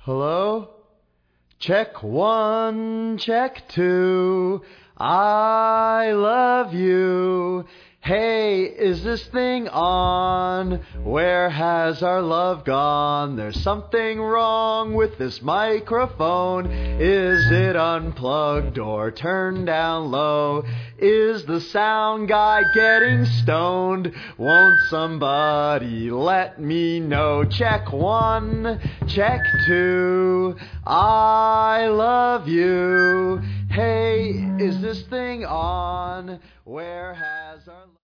Hello? Check one, check two. I love you. Hey, is this thing on? Where has our love gone? There's something wrong with this microphone. Is it unplugged or turned down low? Is the sound guy getting stoned? Won't somebody let me know? Check one, check two. I love you. Hey, is this thing on? Where has our